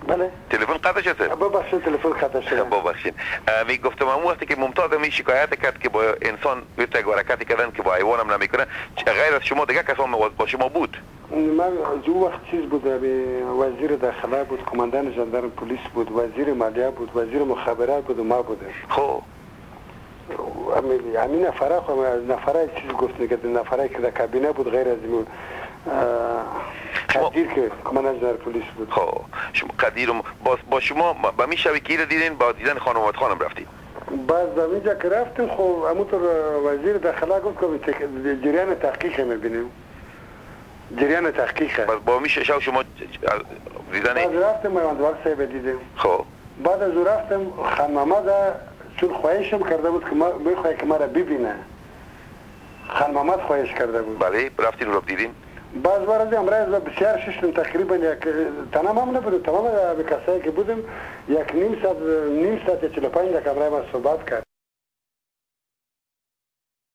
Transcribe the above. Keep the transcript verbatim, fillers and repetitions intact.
بله تلفن قطع شد. ببخشید تلفن قطع شد. ببخشید. می گفتم اون وقتی که ممتاز می شکایت کرد که با انسان یک حرکتی کردن که با حیوان هم نمیکنه، غیر از شما دیگه کسان با شما بود؟ من جو وقت چیز بود، وزیر داخله بود، کماندان ژاندارم پلیس بود، وزیر مالیه بود، وزیر مخابرات بود و ما بودیم. خب همین نفره خو نفره چیز گفت نگه نفره که در کابینه بود غیر از این قدیر که کماندان ژاندارم پلیس بود. خب شما قدیر با با شما با می شوی کی دیدین؟ با دیدن خانم آمد خانم رفتید؟ باز در اینجا که رفتیم خب همونطور وزیر داخله گفت که جریان تحقیق میبینیم. جریان تحقیق. باز با می شو شما دیدن؟ باز رفتیم میواندوار صاحب دیدیم. خب بعد از رفتیم خان محمد چون خواهشم کرده بود که ما میخواه که ما را ببینه. خان محمد خواهش کرده بود. بله رفتین رو دیدین؟ باز بار از امروز بسیار ششتم تقریبا یک تمام هم نبود، تمام به کسایی که بودیم یک نیم ساعت نیم ساعت چهل و پنج دقیقه ما صحبت کرد.